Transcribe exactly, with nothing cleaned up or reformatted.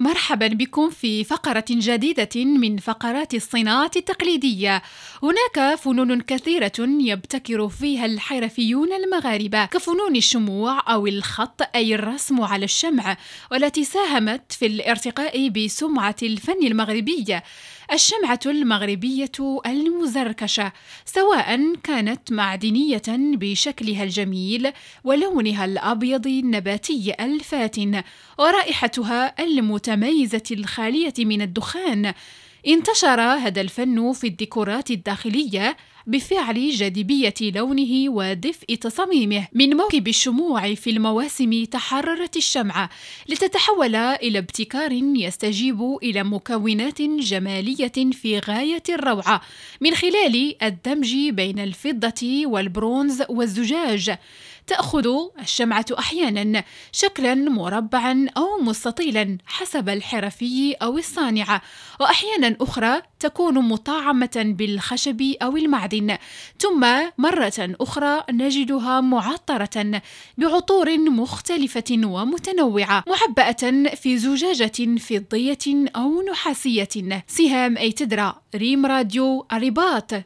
مرحبا بكم في فقرة جديدة من فقرات الصناعة التقليدية. هناك فنون كثيرة يبتكر فيها الحرفيون المغاربة كفنون الشموع أو الخط أي الرسم على الشمع، والتي ساهمت في الارتقاء بسمعة الفن المغربي. الشمعة المغربية المزركشة، سواء كانت معدنية بشكلها الجميل ولونها الأبيض النباتي الفاتن ورائحتها المتميزة الخالية من الدخان، انتشر هذا الفن في الديكورات الداخلية بفعل جاذبية لونه ودفء تصاميمه. من موكب الشموع في المواسم تحررت الشمعة لتتحول إلى ابتكار يستجيب إلى مكونات جمالية في غاية الروعة من خلال الدمج بين الفضة والبرونز والزجاج. تأخذ الشمعة أحيانا شكلا مربعا أو مستطيلا حسب الحرفي أو الصانع، وأحيانا أخرى تكون مطعمة بالخشب أو المعدن، ثم مرة أخرى نجدها معطرة بعطور مختلفة ومتنوعة معبأة في زجاجة فضية أو نحاسية. سهام أي تدرى، ريم راديو، الرباط.